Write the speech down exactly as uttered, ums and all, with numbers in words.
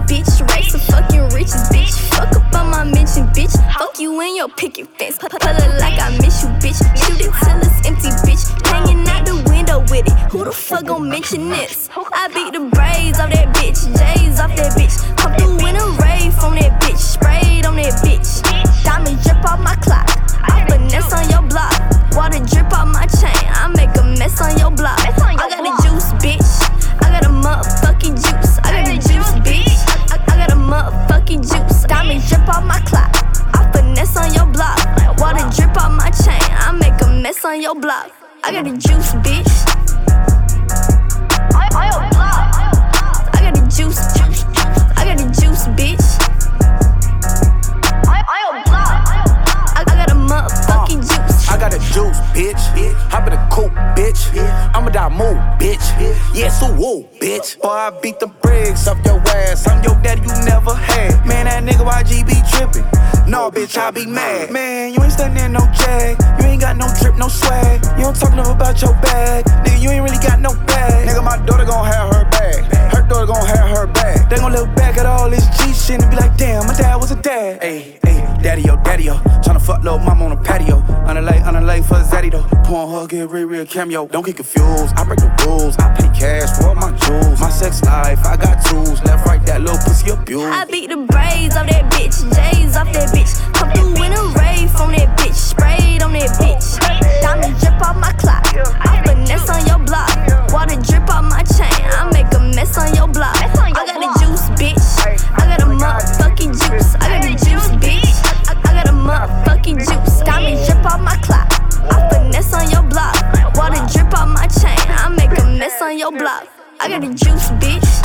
bitch. Race of fucking riches, bitch. Fuck up on my mention, bitch. Fuck you in your picket fence. Pull it like I miss you, bitch. Shoot it till it's empty, bitch. Hanging out the window with it. Who the fuck gon' mention this? I beat the braids off that bitch. J's off that bitch. Come through in a rave from that bitch. Sprayed on that bitch. Diamond drip off my clock. I finesse on your block. Water drip off my chain. I make a mess on your block. I got the juice, bitch. I got a motherfucking juice. I got the juice, bitch. I, I got a motherfucking juice. Diamond drip off my clock. I finesse on your block. Water drip off my chain. I make a mess on your block. I got the juice, bitch. On your block. I got the juice, juice, juice. I got the juice, bitch. On your block. I, I got a motherfucking juice. I got the juice, bitch. Hop in the coupe, bitch. I'ma die move, bitch. Yeah, so woo, bitch. Boy, I beat the bricks up your ass. I'm your daddy you never had. Man, that nigga Y G be trippin'. No, bitch, I be mad. Man, you ain't stunning no jag. You ain't got no drip, no swag. You don't talk enough about your bag. Nigga, you ain't really got no bag. Nigga, my daughter gon' have her bag. Her daughter gon' have her bag. They gon' look back at all this G shit and be like, damn, my dad was a dad. Ayy, ayy, daddy-o, daddy-o. Tryna fuck little mama on the patio. On the lake, on the lake for Zaddy though. Pouring her, get real, real cameo. Don't get confused, I break the rules. I pay cash for my jewels. My sex life, I got tools. Left, right, that little pussy abuse. I beat the braids off that bitch. J's off that bitch. Come through in a rave from that bitch. Sprayed on that bitch. Diamond drip off my clock. I finesse on your block. Water drip off my chain. I make a mess on your block. I got the juice, bitch. I got a motherfucking juice. I got the juice, bitch. I, I got a motherfucking juice. Diamond drip off my clock. I finesse on your block. Water drip off my chain. I make a mess on your block. I got the juice, bitch.